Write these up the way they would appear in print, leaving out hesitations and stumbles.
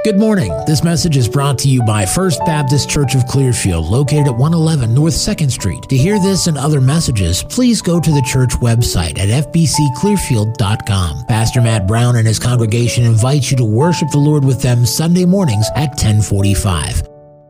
Good morning. This message is brought to you by First Baptist Church of Clearfield, located at 111 North 2nd Street. To hear this and other messages, please go to the church website at fbcclearfield.com. Pastor Matt Brown and his congregation invite you to worship the Lord with them Sunday mornings at 10:45.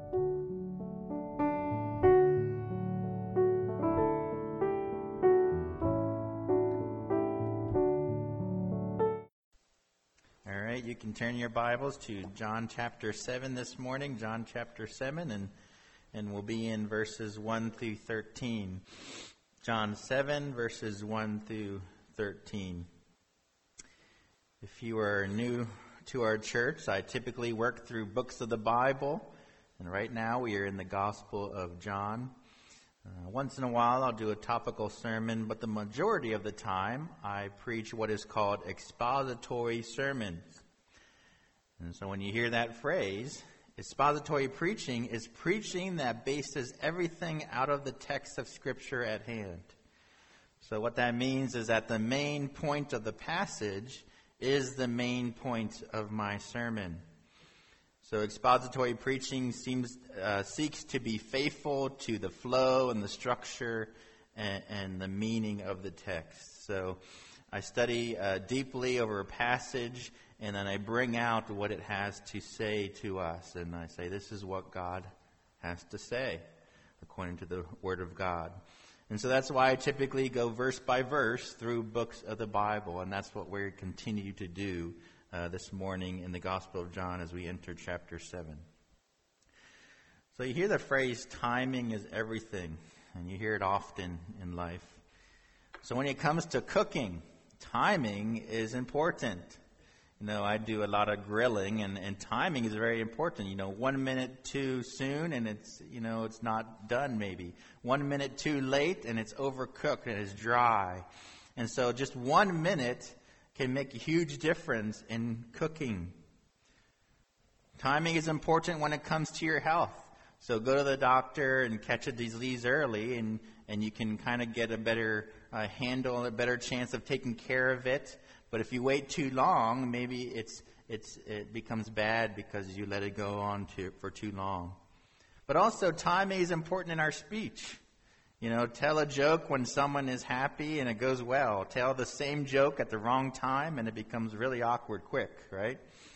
You can turn your Bibles to John chapter 7 this morning, John chapter 7, and we'll be in verses 1 through 13. John 7, verses 1 through 13. If you are new to our church, I typically work through books of the Bible, and right now we are in the Gospel of John. Once in a while I'll do a topical sermon, but the majority of the time I preach what is called expository sermons. And so when you hear that phrase, expository preaching is preaching that bases everything out of the text of Scripture at hand. So what that means is that the main point of the passage is the main point of my sermon. So expository preaching seeks to be faithful to the flow and the structure and the meaning of the text. So I study deeply over a passage, and then I bring out what it has to say to us. And I say, this is what God has to say, according to the Word of God. And so that's why I typically go verse by verse through books of the Bible. And that's what we're continue to do this morning in the Gospel of John as we enter chapter 7. So you hear the phrase, timing is everything. And you hear it often in life. So when it comes to cooking, timing is important. You know, I do a lot of grilling, and timing is very important. 1 minute too soon, and it's not done maybe. 1 minute too late, and it's overcooked, and it's dry. And so just 1 minute can make a huge difference in cooking. Timing is important when it comes to your health. So go to the doctor and catch a disease early, and you can kind of get a better handle, a better chance of taking care of it. But if you wait too long, maybe it becomes bad because you let it go on for too long. But also, timing is important in our speech. Tell a joke when someone is happy and it goes well. Tell the same joke at the wrong time and it becomes really awkward quick, right?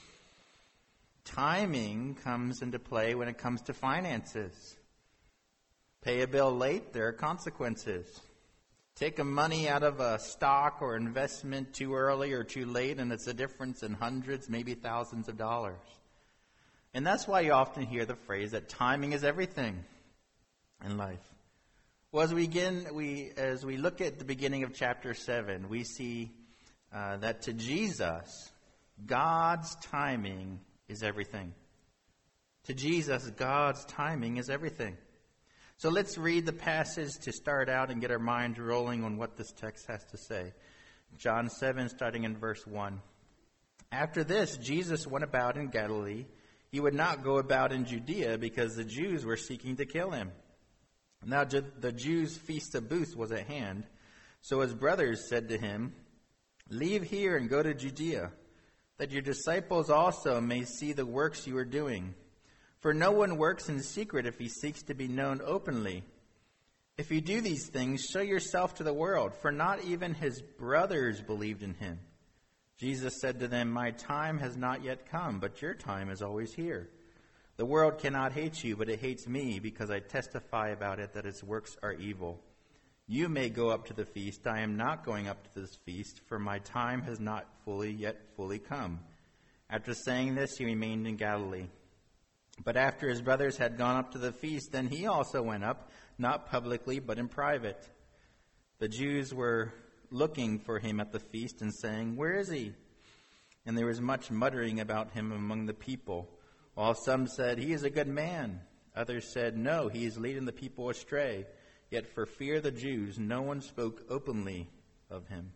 Timing comes into play when it comes to finances. Pay a bill late, there are consequences. Take money out of a stock or investment too early or too late, and it's a difference in hundreds, maybe thousands of dollars. And that's why you often hear the phrase that timing is everything in life. Well, as we look at the beginning of chapter 7, we see that to Jesus, God's timing is everything. To Jesus, God's timing is everything. So let's read the passage to start out and get our minds rolling on what this text has to say. John 7, starting in verse 1. After this, Jesus went about in Galilee. He would not go about in Judea because the Jews were seeking to kill him. Now the Jews' feast of booths was at hand. So his brothers said to him, "Leave here and go to Judea, that your disciples also may see the works you are doing. For no one works in secret if he seeks to be known openly. If you do these things, show yourself to the world, for not even his brothers believed in him." Jesus said to them, "My time has not yet come, but your time is always here. The world cannot hate you, but it hates me, because I testify about it that its works are evil. You may go up to the feast. I am not going up to this feast, for my time has not yet fully come." After saying this, he remained in Galilee. But after his brothers had gone up to the feast, then he also went up, not publicly, but in private. The Jews were looking for him at the feast and saying, "Where is he?" And there was much muttering about him among the people. While some said, "He is a good man." Others said, "No, he is leading the people astray." Yet for fear of the Jews, no one spoke openly of him.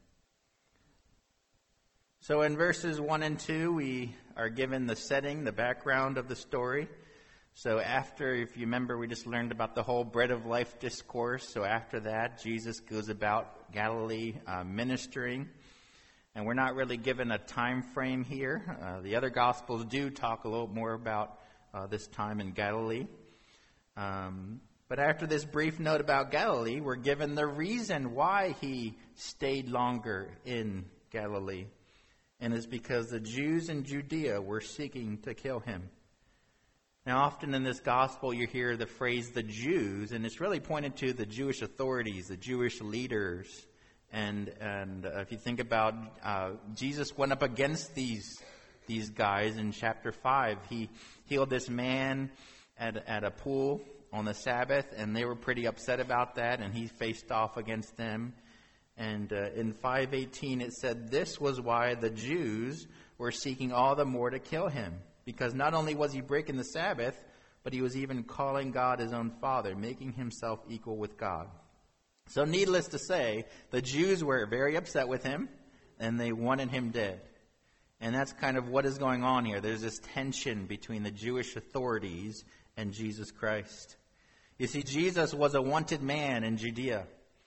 So in verses 1 and 2, we are given the setting, the background of the story. So after, if you remember, we just learned about the whole bread of life discourse. So after that, Jesus goes about Galilee ministering. And we're not really given a time frame here. The other Gospels do talk a little more about this time in Galilee. But after this brief note about Galilee, we're given the reason why he stayed longer in Galilee. And it's because the Jews in Judea were seeking to kill him. Now, often in this gospel, you hear the phrase the Jews, and it's really pointed to the Jewish authorities, the Jewish leaders. And if you think about Jesus went up against these guys in chapter 5. He healed this man at a pool on the Sabbath, and they were pretty upset about that, and he faced off against them. And in 5:18 it said this was why the Jews were seeking all the more to kill him. Because not only was he breaking the Sabbath, but he was even calling God his own Father, making himself equal with God. So needless to say, the Jews were very upset with him, and they wanted him dead. And that's kind of what is going on here. There's this tension between the Jewish authorities and Jesus Christ. You see, Jesus was a wanted man in Judea,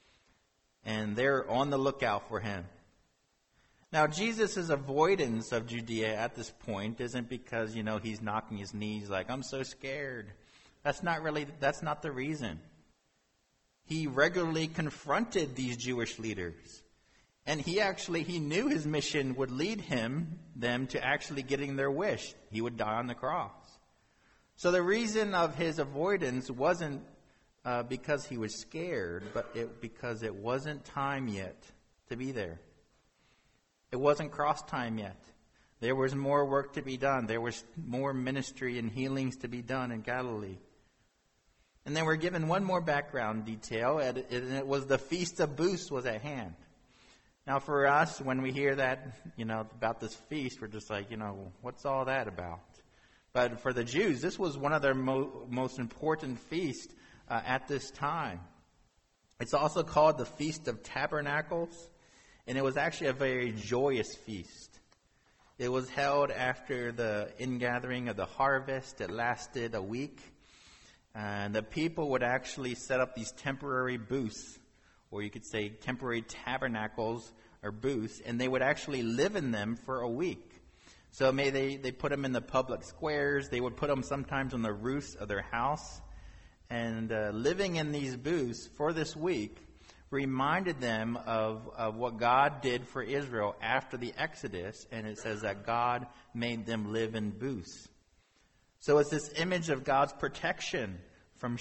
and they're on the lookout for him. Now, Jesus' avoidance of Judea at this point isn't because, he's knocking his knees like, I'm so scared. That's not the reason. He regularly confronted these Jewish leaders. And he knew his mission would lead them to actually getting their wish. He would die on the cross. So the reason of his avoidance wasn't because he was scared, but because it wasn't time yet to be there. It wasn't cross time yet. There was more work to be done. There was more ministry and healings to be done in Galilee. And then we're given one more background detail, and it was the Feast of Booths was at hand. Now for us, when we hear that, about this feast, we're just like, what's all that about? But for the Jews, this was one of their most important feasts at this time. It's also called the Feast of Tabernacles. And it was actually a very joyous feast. It was held after the ingathering of the harvest. It lasted a week. And the people would actually set up these temporary booths, or you could say temporary tabernacles or booths, and they would actually live in them for a week. So they put them in the public squares. They would put them sometimes on the roofs of their house. And living in these booths for this week reminded them of what God did for Israel after the Exodus, and it says that God made them live in booths. So it's this image of God's protection from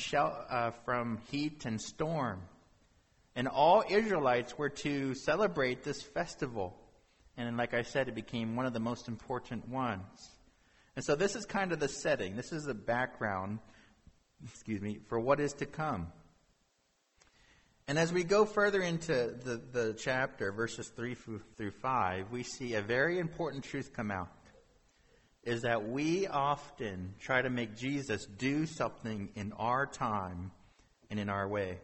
heat and storm. And all Israelites were to celebrate this festival. And like I said, it became one of the most important ones. And so this is kind of the setting. This is the background, for what is to come. And as we go further into the chapter, verses 3 through 5, we see a very important truth come out. Is that we often try to make Jesus do something in our time and in our way.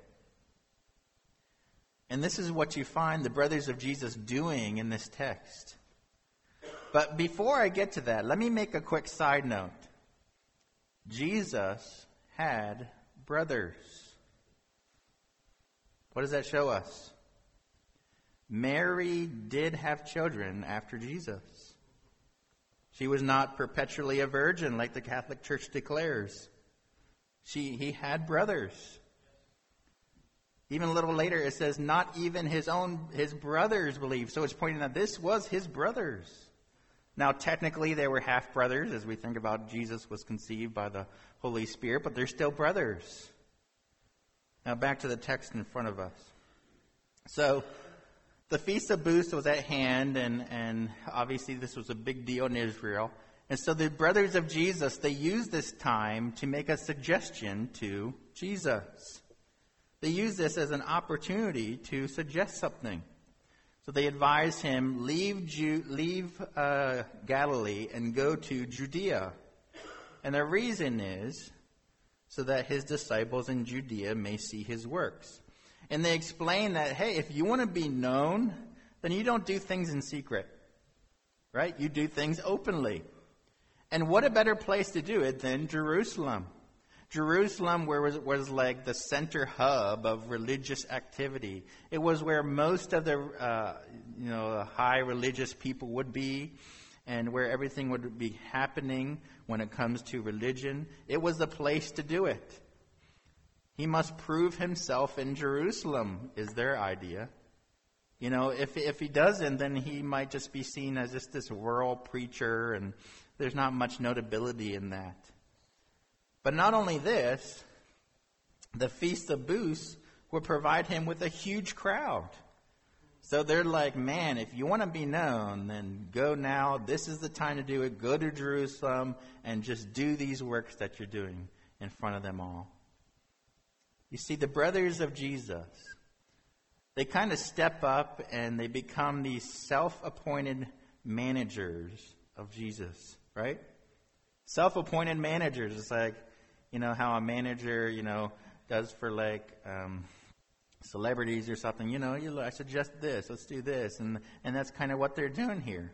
And this is what you find the brothers of Jesus doing in this text. But before I get to that, let me make a quick side note. Jesus had brothers. What does that show us? Mary did have children after Jesus. She was not perpetually a virgin like the Catholic Church declares. He had brothers. Even a little later it says not even his brothers believed. So it's pointing out this was his brothers. Now technically they were half brothers as we think about Jesus was conceived by the Holy Spirit, but they're still brothers. Now back to the text in front of us. So the Feast of Booths was at hand, and obviously this was a big deal in Israel. And so the brothers of Jesus, they used this time to make a suggestion to Jesus. They used this as an opportunity to suggest something. So they advised him, leave Galilee and go to Judea. And the reason is so that his disciples in Judea may see his works. And they explain that, hey, if you want to be known, then you don't do things in secret, right? You do things openly. And what a better place to do it than Jerusalem. Jerusalem was like the center hub of religious activity. It was where most of the high religious people would be, and where everything would be happening when it comes to religion. It was the place to do it. He must prove himself in Jerusalem, is their idea. If he doesn't, then he might just be seen as just this rural preacher, and there's not much notability in that. But not only this, the Feast of Booths would provide him with a huge crowd. So they're like, man, if you want to be known, then go now. This is the time to do it. Go to Jerusalem and just do these works that you're doing in front of them all. You see, the brothers of Jesus, they kind of step up and they become these self-appointed managers of Jesus, right? Self-appointed managers. It's like, how a manager, does for celebrities or something. I suggest this, let's do this. And that's kind of what they're doing here.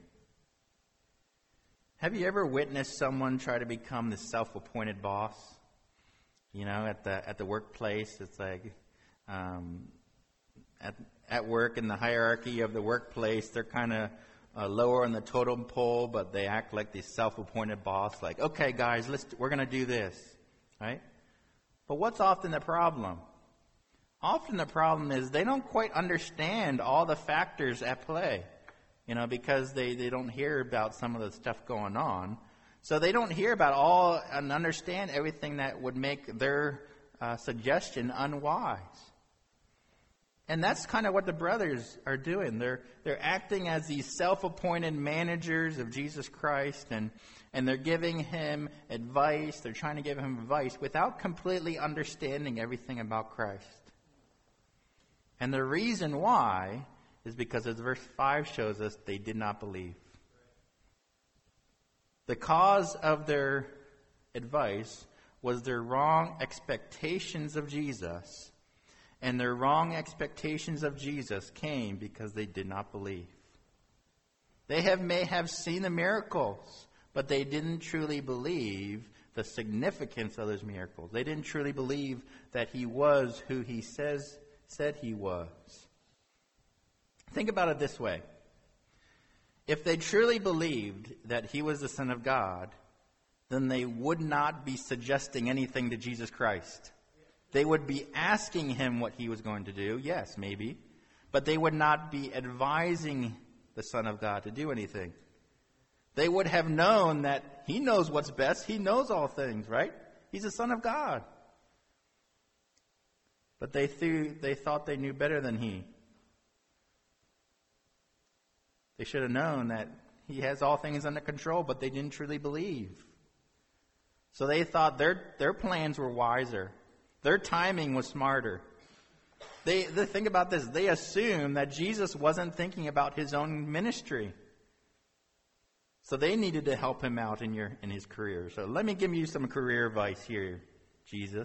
Have you ever witnessed someone try to become the self-appointed boss? At the workplace, it's like at work in the hierarchy of the workplace, they're kind of lower on the totem pole, but they act like the self-appointed boss. Like, okay, guys, we're going to do this, right? But what's often the problem? Often the problem is they don't quite understand all the factors at play, because they don't hear about some of the stuff going on. So they don't hear about all and understand everything that would make their suggestion unwise. And that's kind of what the brothers are doing. They're acting as these self-appointed managers of Jesus Christ, and they're giving him advice. They're trying to give him advice without completely understanding everything about Christ. And the reason why is because, as verse 5 shows us, they did not believe. The cause of their advice was their wrong expectations of Jesus. And their wrong expectations of Jesus came because they did not believe. They may have seen the miracles, but they didn't truly believe the significance of those miracles. They didn't truly believe that he was who he said he was. Think about it this way. If they truly believed that he was the Son of God, then they would not be suggesting anything to Jesus Christ. They would be asking him what he was going to do, yes, maybe, but they would not be advising the Son of God to do anything. They would have known that he knows what's best. He knows all things, right? He's the Son of God. But they thought they knew better than he. They should have known that he has all things under control, but they didn't truly believe. So they thought their plans were wiser. Their timing was smarter. They think about this. They assumed that Jesus wasn't thinking about his own ministry. So they needed to help him out in his career. So let me give you some career advice here, Jesus.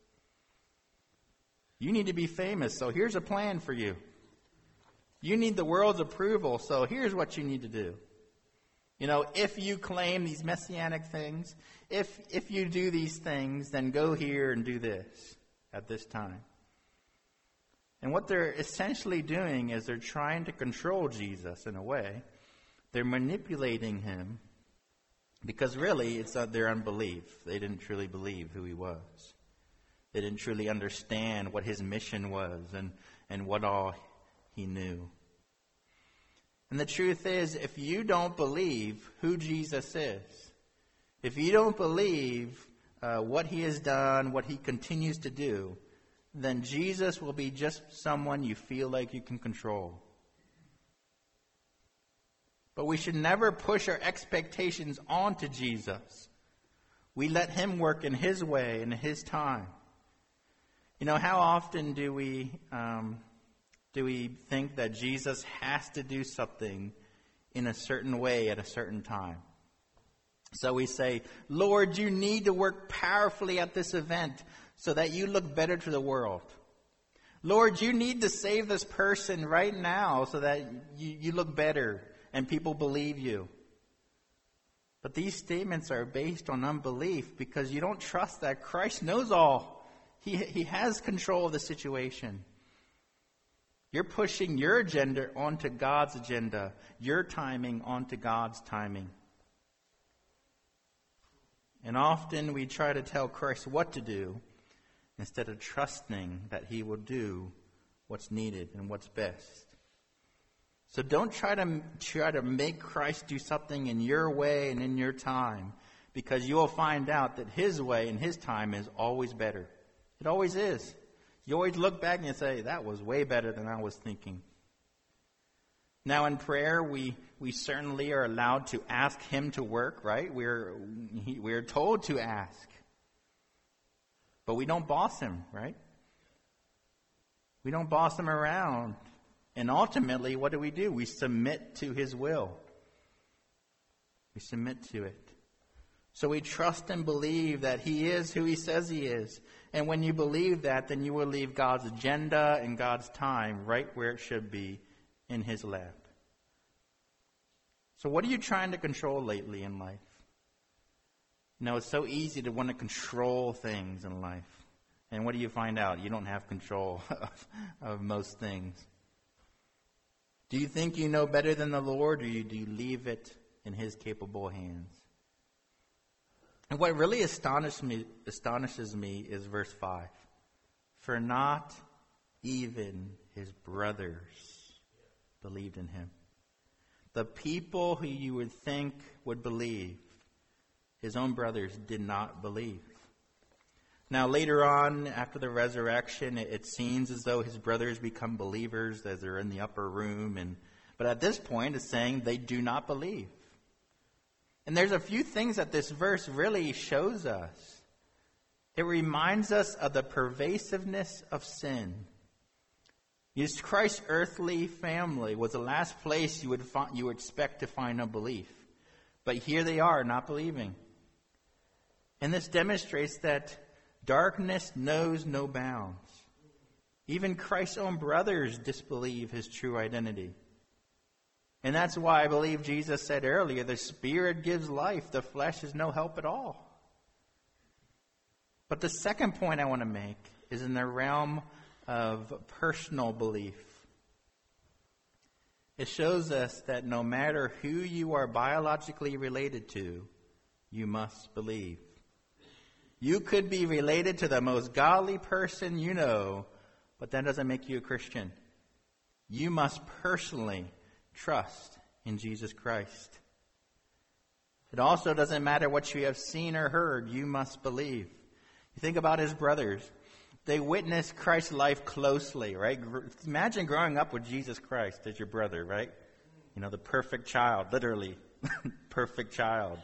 You need to be famous, so here's a plan for you. You need the world's approval, so here's what you need to do. If you claim these messianic things, if you do these things, then go here and do this at this time. And what they're essentially doing is they're trying to control Jesus in a way. They're manipulating him because really it's their unbelief. They didn't truly believe who he was. They didn't truly understand what his mission was and what all he knew. And the truth is, if you don't believe who Jesus is, if you don't believe what he has done, what he continues to do, then Jesus will be just someone you feel like you can control. But we should never push our expectations onto Jesus. We let him work in his way and his time. How often do we think that Jesus has to do something in a certain way at a certain time? So we say, Lord, you need to work powerfully at this event so that you look better to the world. Lord, you need to save this person right now so that you look better and people believe you. But these statements are based on unbelief because you don't trust that Christ knows all. He has control of the situation. You're pushing your agenda onto God's agenda, your timing onto God's timing. And often we try to tell Christ what to do instead of trusting that he will do what's needed and what's best. So don't try to make Christ do something in your way and in your time, because you will find out that his way and his time is always better. It always is. You always look back and you say, that was way better than I was thinking. Now in prayer, we certainly are allowed to ask him to work, right? We're told to ask. But we don't boss him, right? We don't boss him around. And ultimately, what do? We submit to his will. We submit to it. So we trust and believe that he is who he says he is. And when you believe that, then you will leave God's agenda and God's time right where it should be, in his lap. So what are you trying to control lately in life? It's so easy to want to control things in life. And what do you find out? You don't have control of most things. Do you think you know better than the Lord, or do you leave it in his capable hands? And what really astonishes me is verse 5. For not even his brothers believed in him. The people who you would think would believe, his own brothers did not believe. Now later on, after the resurrection, it seems as though his brothers become believers as they're in the upper room. But at this point, it's saying they do not believe. And there's a few things that this verse really shows us. It reminds us of the pervasiveness of sin. Yes, Christ's earthly family was the last place you would expect to find unbelief. But here they are, not believing. And this demonstrates that darkness knows no bounds. Even Christ's own brothers disbelieve his true identity. And that's why I believe Jesus said earlier, the Spirit gives life, the flesh is no help at all. But the second point I want to make is in the realm of personal belief. It shows us that no matter who you are biologically related to, you must believe. You could be related to the most godly person you know, but that doesn't make you a Christian. You must personally trust in Jesus Christ. It also doesn't matter what you have seen or heard, you must believe. You think about his brothers. They witnessed Christ's life closely, right? Imagine growing up with Jesus Christ as your brother, right? The perfect child, literally, perfect child.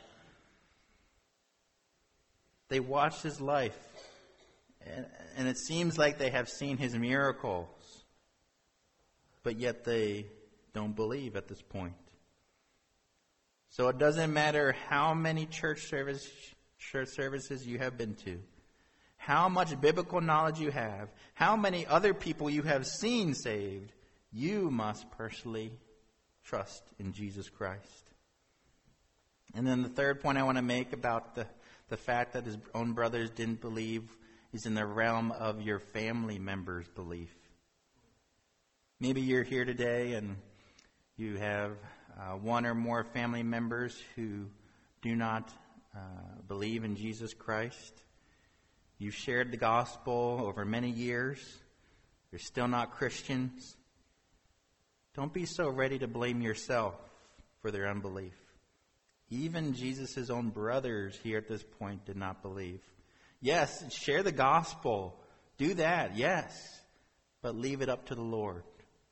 They watched his life, and it seems like they have seen his miracles, but yet they don't believe at this point. So it doesn't matter how many church services you have been to, how much biblical knowledge you have, how many other people you have seen saved, you must personally trust in Jesus Christ. And then the third point I want to make about the fact that his own brothers didn't believe is in the realm of your family members' belief. Maybe you're here today and you have one or more family members who do not believe in Jesus Christ. You've shared the gospel over many years. You're still not Christians. Don't be so ready to blame yourself for their unbelief. Even Jesus' own brothers here at this point did not believe. Yes, share the gospel. Do that, yes. But leave it up to the Lord.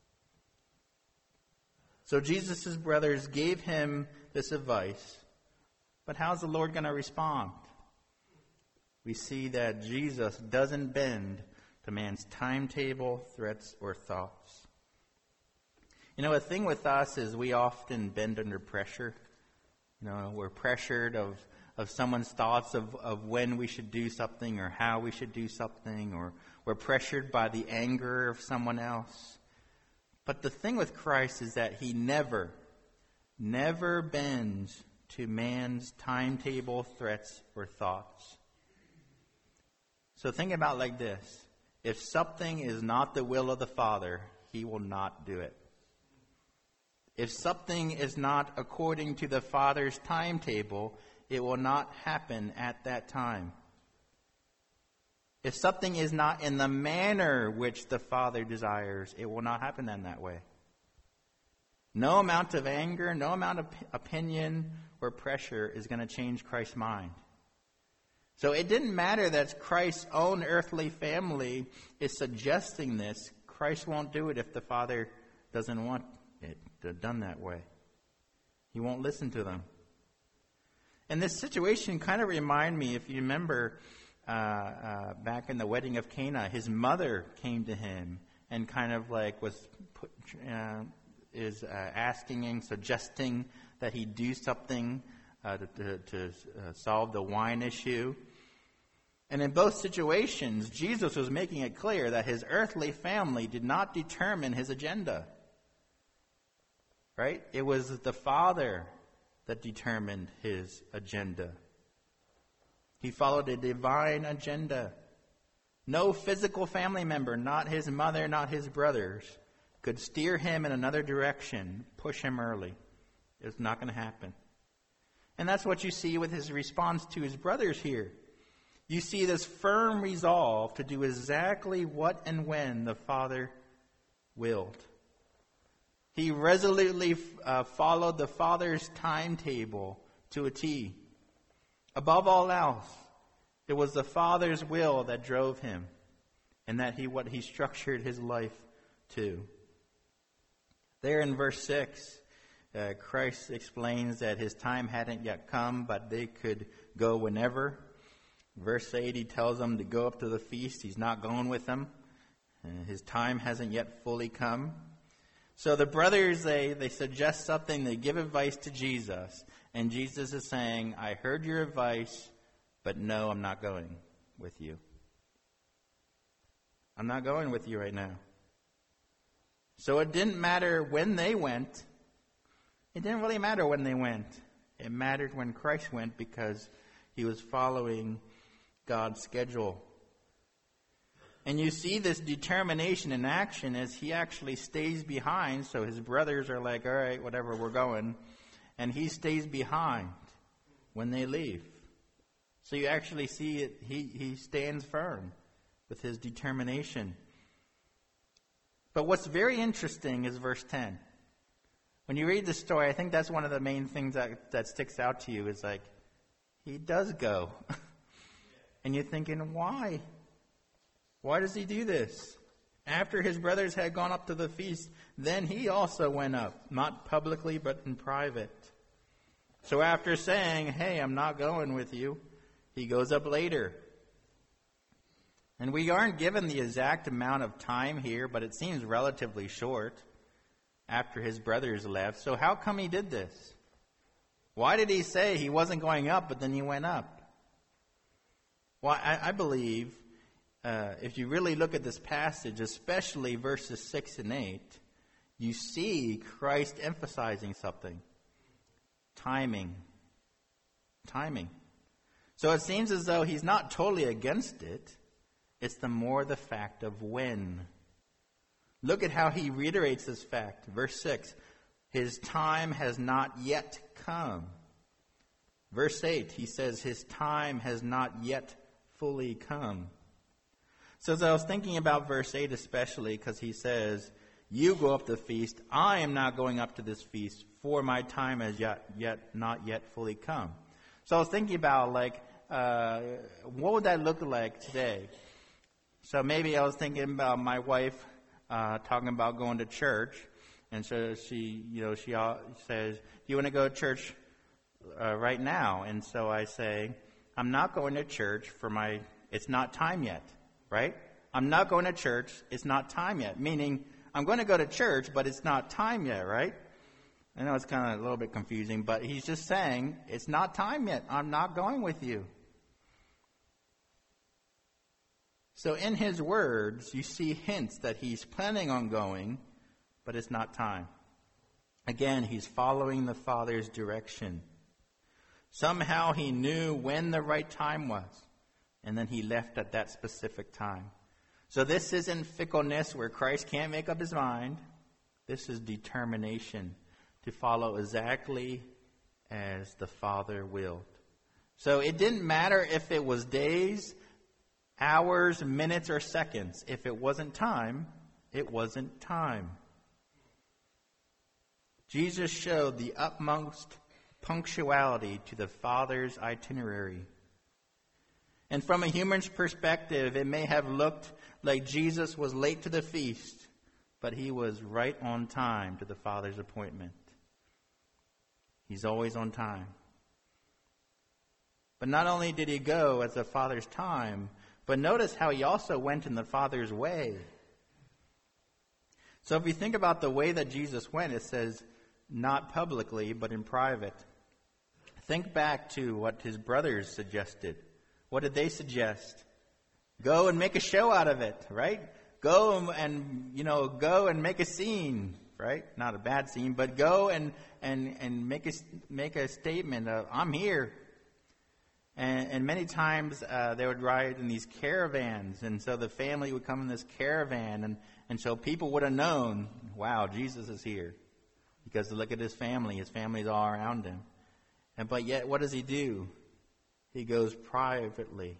So Jesus' brothers gave him this advice. But how's the Lord going to respond? We see that Jesus doesn't bend to man's timetable, threats, or thoughts. The thing with us is we often bend under pressure. We're pressured of someone's thoughts of when we should do something or how we should do something, or we're pressured by the anger of someone else. But the thing with Christ is that he never bends to man's timetable, threats, or thoughts. So think about it like this. If something is not the will of the Father, he will not do it. If something is not according to the Father's timetable, it will not happen at that time. If something is not in the manner which the Father desires, it will not happen in that way. No amount of anger, no amount of opinion or pressure is going to change Christ's mind. So it didn't matter that Christ's own earthly family is suggesting this. Christ won't do it if the Father doesn't want it done that way. He won't listen to them. And this situation kind of reminded me, if you remember, back in the wedding of Cana, his mother came to him and kind of like is asking and suggesting that he do something to solve the wine issue. And in both situations, Jesus was making it clear that his earthly family did not determine his agenda. Right? It was the Father that determined his agenda. He followed a divine agenda. No physical family member, not his mother, not his brothers, could steer him in another direction, push him early. It's not going to happen. And that's what you see with his response to his brothers here. You see this firm resolve to do exactly what and when the Father willed. He resolutely followed the Father's timetable to a T. Above all else, it was the Father's will that drove him, and that what he structured his life to. There in verse 6, Christ explains that his time hadn't yet come, but they could go whenever. Verse 8, he tells them to go up to the feast. He's not going with them. His time hasn't yet fully come. So the brothers, they suggest something. They give advice to Jesus. And Jesus is saying, I heard your advice, but no, I'm not going with you. I'm not going with you right now. So it didn't matter when they went. It didn't really matter when they went. It mattered when Christ went because he was following God's schedule. And you see this determination in action as he actually stays behind. So his brothers are like, all right, whatever, we're going. And he stays behind when they leave. So you actually see it. He stands firm with his determination. But what's very interesting is verse 10. When you read the story, I think that's one of the main things that sticks out to you is like, he does go. And you're thinking, why? Why does he do this? After his brothers had gone up to the feast, then he also went up, not publicly, but in private. So after saying, hey, I'm not going with you, he goes up later. And we aren't given the exact amount of time here, but it seems relatively short after his brothers left. So how come he did this? Why did he say he wasn't going up, but then he went up? Well, I believe if you really look at this passage, especially verses 6 and 8, you see Christ emphasizing something. Timing. So it seems as though he's not totally against it. It's the fact of when. Look at how he reiterates this fact. Verse 6, his time has not yet come. Verse 8, he says his time has not yet fully come. So as I was thinking about verse 8 especially, because he says, you go up to the feast, I am not going up to this feast, for my time has not yet fully come. So I was thinking about what would that look like today? So maybe I was thinking about my wife talking about going to church, and so she says, "Do you want to go to church right now?" And so I say, "I'm not going to church it's not time yet." Right? I'm not going to church. It's not time yet. Meaning, I'm going to go to church, but it's not time yet. Right? I know it's kind of a little bit confusing, but he's just saying it's not time yet. I'm not going with you. So in his words, you see hints that he's planning on going, but it's not time. Again, he's following the Father's direction. Somehow he knew when the right time was, and then he left at that specific time. So this isn't fickleness where Christ can't make up his mind. This is determination to follow exactly as the Father willed. So it didn't matter if it was days, hours, minutes, or seconds. If it wasn't time, it wasn't time. Jesus showed the utmost punctuality to the Father's itinerary. And from a human's perspective, it may have looked like Jesus was late to the feast, but he was right on time to the Father's appointment. He's always on time. But not only did he go at the Father's time, but notice how he also went in the Father's way. So if you think about the way that Jesus went, it says, not publicly, but in private. Think back to what his brothers suggested. What did they suggest? Go and make a show out of it, right? Go and make a scene, right? Not a bad scene, but go and make a statement of, I'm here. And many times they would ride in these caravans, and so the family would come in this caravan, and so people would have known, wow, Jesus is here. Because look at his family's all around him. But yet, what does he do? He goes privately.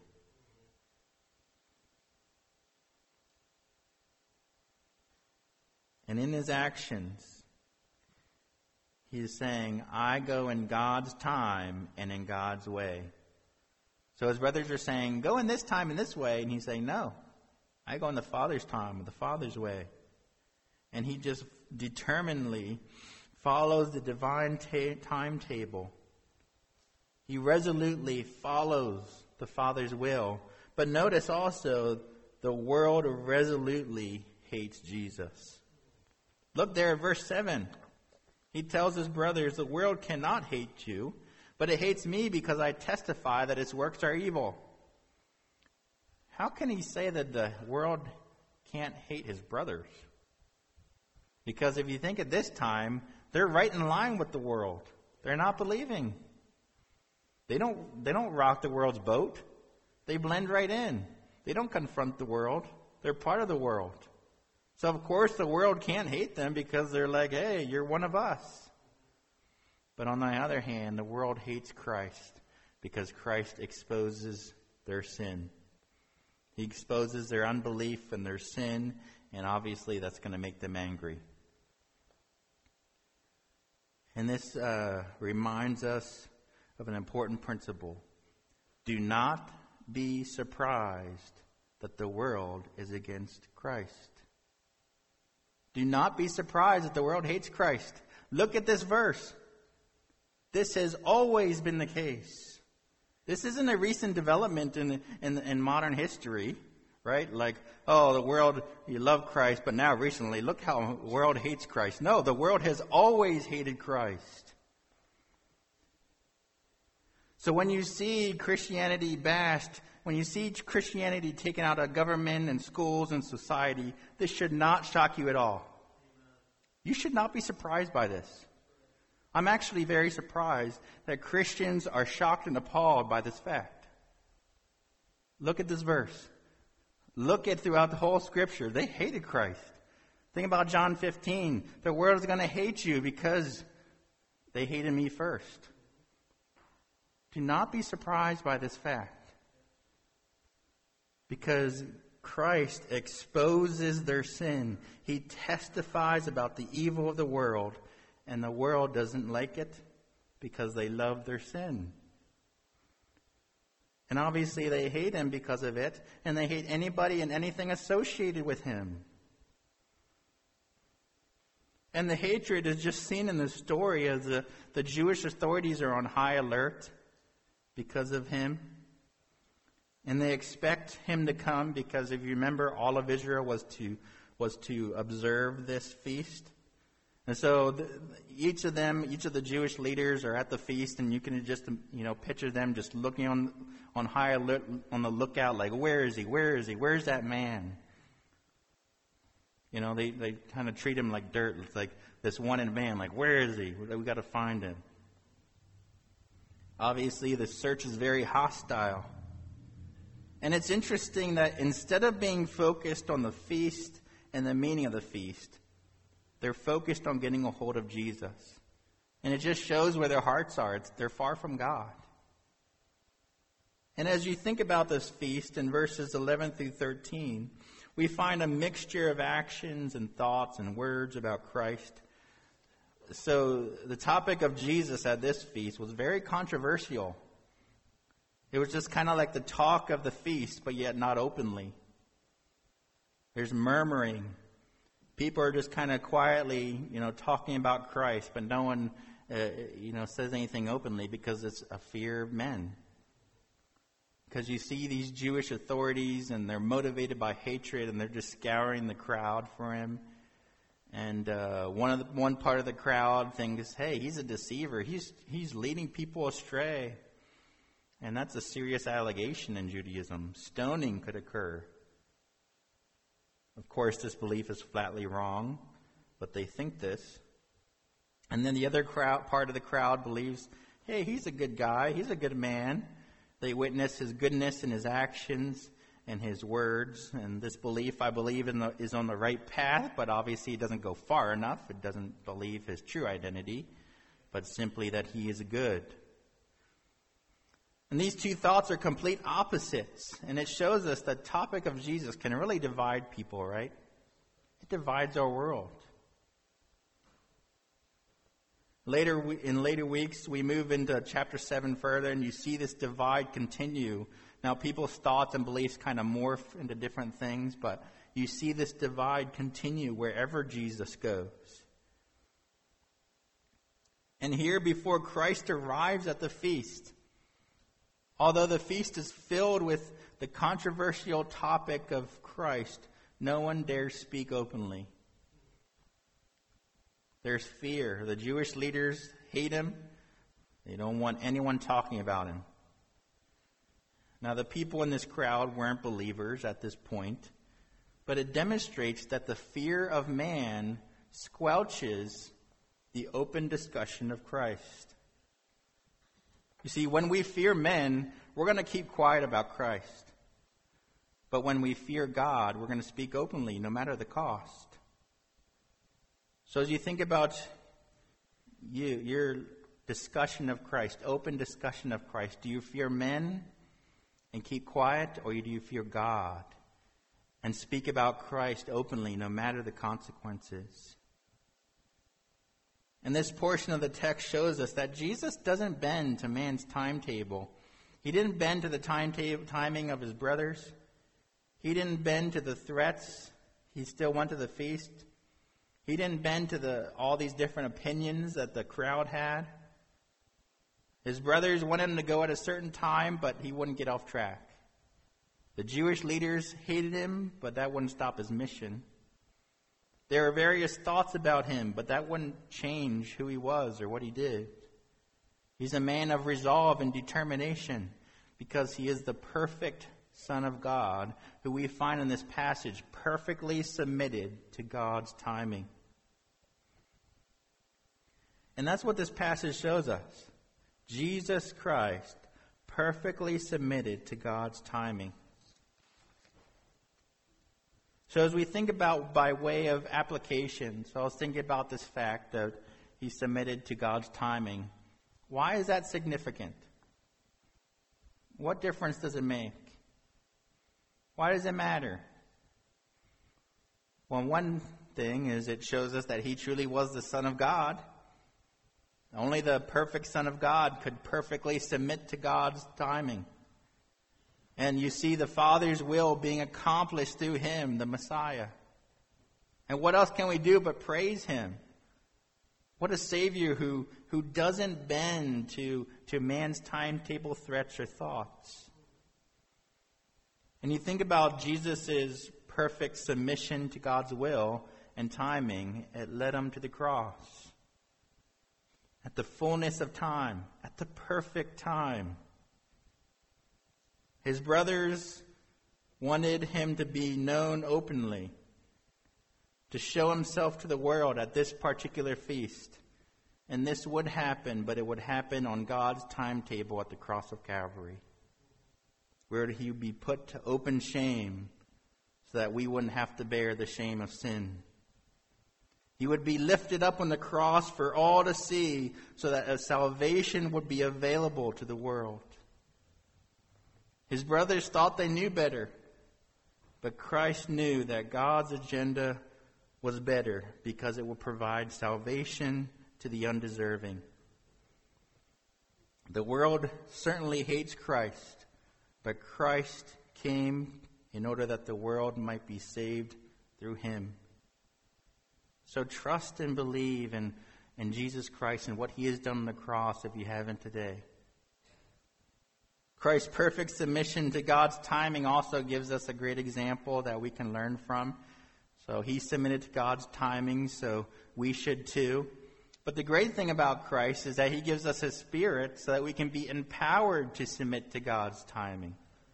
And in his actions, he is saying, I go in God's time and in God's way. So his brothers are saying, go in this time and this way. And he's saying, no, I go in the Father's time and the Father's way. And he just determinedly follows the divine timetable. He resolutely follows the Father's will. But notice also, the world resolutely hates Jesus. Look there at verse 7. He tells his brothers, the world cannot hate you, but it hates me because I testify that its works are evil. How can he say that the world can't hate his brothers? Because if you think at this time, they're right in line with the world. They're not believing. They don't rock the world's boat. They blend right in. They don't confront the world. They're part of the world. So of course the world can't hate them because they're like, hey, you're one of us. But on the other hand, the world hates Christ because Christ exposes their sin. He exposes their unbelief and their sin, and obviously that's going to make them angry. And this reminds us of an important principle. Do not be surprised that the world is against Christ. Do not be surprised that the world hates Christ. Look at this verse. This has always been the case. This isn't a recent development in modern history, right? Like, oh, the world, you love Christ, but now recently, look how the world hates Christ. No, the world has always hated Christ. So when you see Christianity bashed, when you see Christianity taken out of government and schools and society, this should not shock you at all. You should not be surprised by this. I'm actually very surprised that Christians are shocked and appalled by this fact. Look at this verse. Look at throughout the whole Scripture. They hated Christ. Think about John 15. The world is going to hate you because they hated me first. Do not be surprised by this fact. Because Christ exposes their sin. He testifies about the evil of the world. And the world doesn't like it because they love their sin. And obviously they hate him because of it. And they hate anybody and anything associated with him. And the hatred is just seen in the story as the Jewish authorities are on high alert because of him. And they expect him to come because if you remember, all of Israel was to observe this feast. And so each of the Jewish leaders are at the feast, and you can just picture them just looking on high alert, on the lookout, like, where is he? Where is he? Where's that man? They kind of treat him like dirt. It's like this wanted man, like, where is he? We got to find him. Obviously, the search is very hostile. And it's interesting that instead of being focused on the feast and the meaning of the feast, they're focused on getting a hold of Jesus. And it just shows where their hearts are. They're far from God. And as you think about this feast in verses 11 through 13, we find a mixture of actions and thoughts and words about Christ. So the topic of Jesus at this feast was very controversial. It was just kind of like the talk of the feast, but yet not openly. There's murmuring. People are just kind of quietly, talking about Christ, but no one, says anything openly because it's a fear of men. Because you see these Jewish authorities, and they're motivated by hatred, and they're just scouring the crowd for him. And one part of the crowd thinks, "Hey, he's a deceiver. He's leading people astray." And that's a serious allegation in Judaism. Stoning could occur. Of course, this belief is flatly wrong, but they think this. And then the other part of the crowd believes, "Hey, he's a good guy. He's a good man." They witness his goodness in his actions and his words. And this belief, I believe, is on the right path, but obviously it doesn't go far enough. It doesn't believe his true identity, but simply that he is good. And these two thoughts are complete opposites. And it shows us that the topic of Jesus can really divide people, right? It divides our world. In later weeks, we move into chapter 7 further, and you see this divide continue. Now, people's thoughts and beliefs kind of morph into different things, but you see this divide continue wherever Jesus goes. And here, before Christ arrives at the feast, although the feast is filled with the controversial topic of Christ, no one dares speak openly. There's fear. The Jewish leaders hate him. They don't want anyone talking about him. Now, the people in this crowd weren't believers at this point, but it demonstrates that the fear of man squelches the open discussion of Christ. You see, when we fear men, we're going to keep quiet about Christ. But when we fear God, we're going to speak openly, no matter the cost. So as you think about your discussion of Christ, open discussion of Christ, do you fear men and keep quiet, or do you fear God and speak about Christ openly, no matter the consequences? And this portion of the text shows us that Jesus doesn't bend to man's timetable. He didn't bend to the timing of his brothers. He didn't bend to the threats. He still went to the feast. He didn't bend to all these different opinions that the crowd had. His brothers wanted him to go at a certain time, but he wouldn't get off track. The Jewish leaders hated him, but that wouldn't stop his mission. There were various thoughts about him, but that wouldn't change who he was or what he did. He's a man of resolve and determination because he is the perfect Son of God, who we find in this passage perfectly submitted to God's timing. And that's what this passage shows us. Jesus Christ, perfectly submitted to God's timing. So as we think about by way of application, so I was thinking about this fact that he submitted to God's timing. Why is that significant? What difference does it make? Why does it matter? Well, one thing is it shows us that he truly was the Son of God. Only the perfect Son of God could perfectly submit to God's timing. And you see the Father's will being accomplished through him, the Messiah. And what else can we do but praise him? What a Savior who doesn't bend to man's timetable threats or thoughts. And you think about Jesus' perfect submission to God's will and timing, it led him to the cross. At the fullness of time, at the perfect time. His brothers wanted him to be known openly, to show himself to the world at this particular feast. And this would happen, but it would happen on God's timetable at the cross of Calvary, where he would be put to open shame so that we wouldn't have to bear the shame of sin. He would be lifted up on the cross for all to see so that a salvation would be available to the world. His brothers thought they knew better, but Christ knew that God's agenda was better because it would provide salvation to the undeserving. The world certainly hates Christ, but Christ came in order that the world might be saved through him. So trust and believe in Jesus Christ and what he has done on the cross if you haven't today. Christ's perfect submission to God's timing also gives us a great example that we can learn from. So he submitted to God's timing, so we should too. But the great thing about Christ is that he gives us his Spirit so that we can be empowered to submit to God's timing.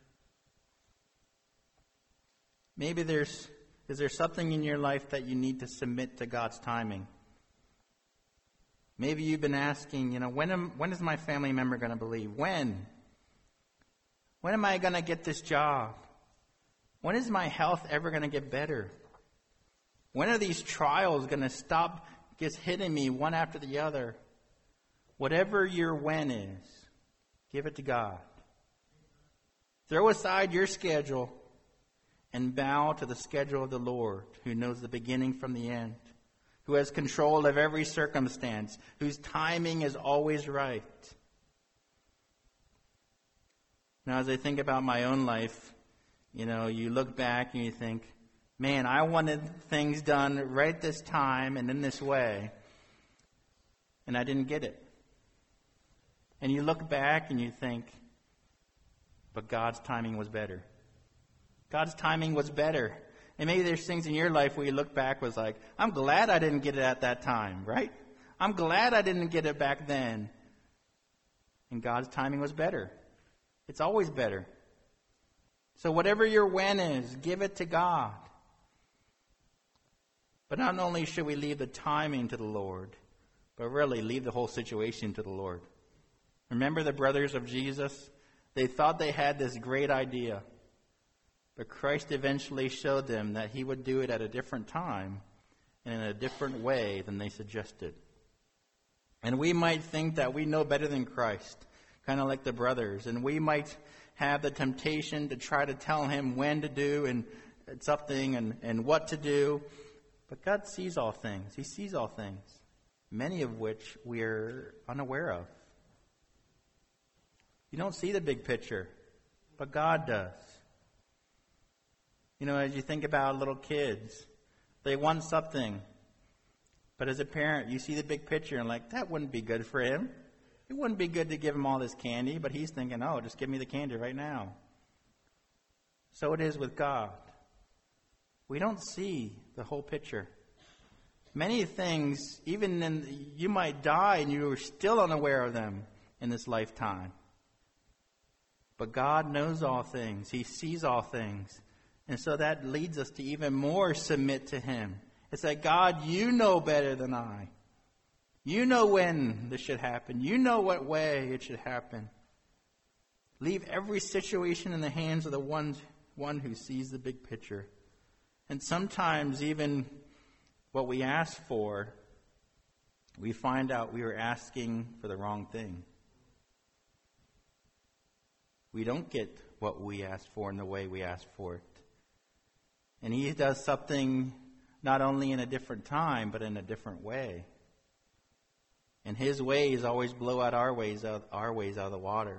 Maybe is there something in your life that you need to submit to God's timing? Maybe you've been asking, when is my family member going to believe? When? When am I going to get this job? When is my health ever going to get better? When are these trials going to stop just hitting me one after the other? Whatever your when is, give it to God. Throw aside your schedule and bow to the schedule of the Lord, who knows the beginning from the end, who has control of every circumstance, whose timing is always right. Now, as I think about my own life, you look back and you think, man, I wanted things done right this time and in this way, and I didn't get it. And you look back and you think, but God's timing was better. God's timing was better. And maybe there's things in your life where you look back was like, I'm glad I didn't get it at that time, right? I'm glad I didn't get it back then. And God's timing was better. It's always better. So whatever your when is, give it to God. But not only should we leave the timing to the Lord, but really leave the whole situation to the Lord. Remember the brothers of Jesus? They thought they had this great idea. But Christ eventually showed them that he would do it at a different time and in a different way than they suggested. And we might think that we know better than Christ, kind of like the brothers. And we might have the temptation to try to tell him when to do and something and what to do. But God sees all things. He sees all things, many of which we are unaware of. You don't see the big picture, but God does. As you think about little kids, they want something. But as a parent, you see the big picture and that wouldn't be good for him. It wouldn't be good to give him all this candy, but he's thinking, oh, just give me the candy right now. So it is with God. We don't see the whole picture. Many things, you might die and you are still unaware of them in this lifetime. But God knows all things. He sees all things. And so that leads us to even more submit to him. It's like, God, you know better than I. You know when this should happen. You know what way it should happen. Leave every situation in the hands of the one who sees the big picture. And sometimes even what we ask for, we find out we were asking for the wrong thing. We don't get what we asked for in the way we asked for it. And he does something not only in a different time, but in a different way. And his ways always blow out our ways out of the water.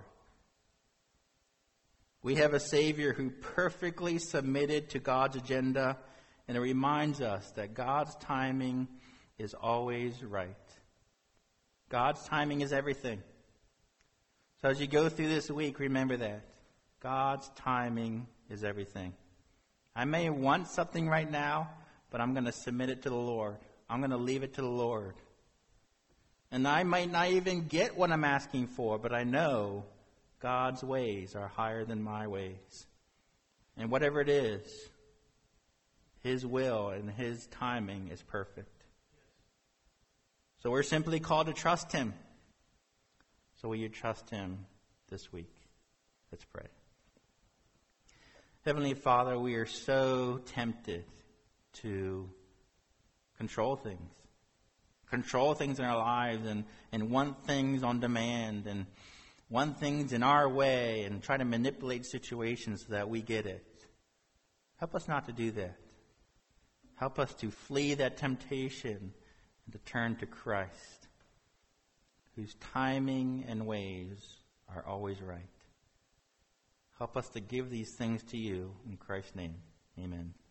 We have a Savior who perfectly submitted to God's agenda, and it reminds us that God's timing is always right. God's timing is everything. So as you go through this week, remember that. God's timing is everything. I may want something right now, but I'm going to submit it to the Lord. I'm going to leave it to the Lord. And I might not even get what I'm asking for, but I know God's ways are higher than my ways. And whatever it is, his will and his timing is perfect. So we're simply called to trust him. So will you trust him this week? Let's pray. Heavenly Father, we are so tempted to control things in our lives and want things on demand and want things in our way and try to manipulate situations so that we get it. Help us not to do that. Help us to flee that temptation and to turn to Christ, whose timing and ways are always right. Help us to give these things to you in Christ's name. Amen.